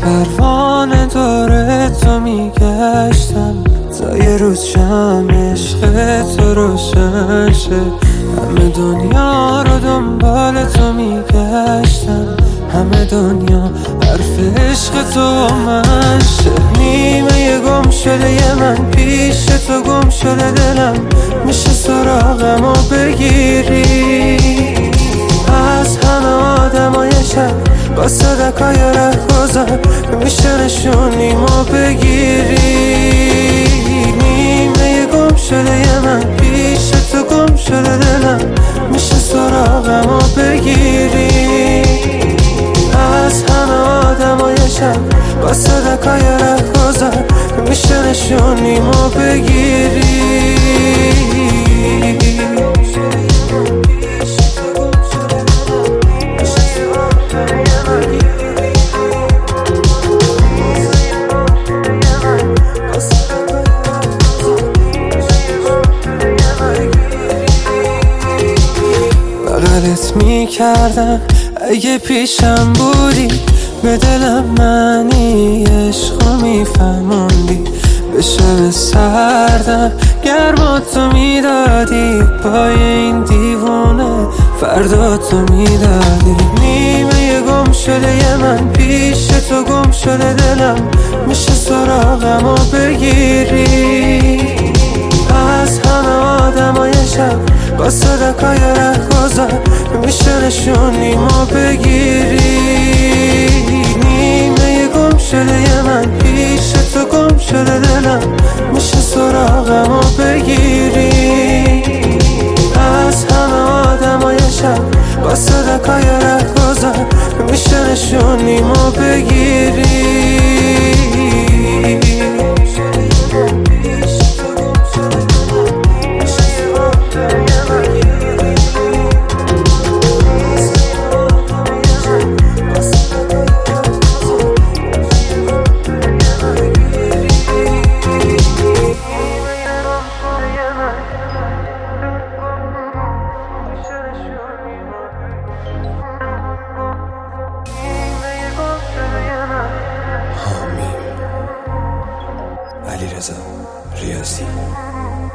پروانه دور تو میگشتم تا یه روز شمع عشق تو روشن شه. همه دنیا رو دنبال تو میگشتم، همه دنیا حرف عشق تو من شه. نیمه گم شده من پیش تو گم شده دلم، میشه سراغم و بگیری از همه آدمای شب با صدقای رهگذر، میشه نشونیمو بگیری. نیمه گم شده من پیش تو گم شده دلم، میشه سراغم و بگیری از همه آدمای شب با صدقای رهگذر، میشه نشونیمو بگیری. بغلت میکردم اگه پیشم بودی، به دلم معنی عشقو میفهموندی. به شب سردم گرماتو میدادی، پای این دیوونه فردا تو میدادی. نیمه گم شده من پیش تو گم شده دلم، میشه سراغم و بگیری از همه آدمای شب با صدقای رهگذر، میشه نشونیمو بگیری. نیمه گم شده من پیش تو گم شده دلم، میشه سراغم و بگیری از همه آدمای شب با صدقای رهگذر، میشه نشونیمو بگیری. علیرضا ریاضی.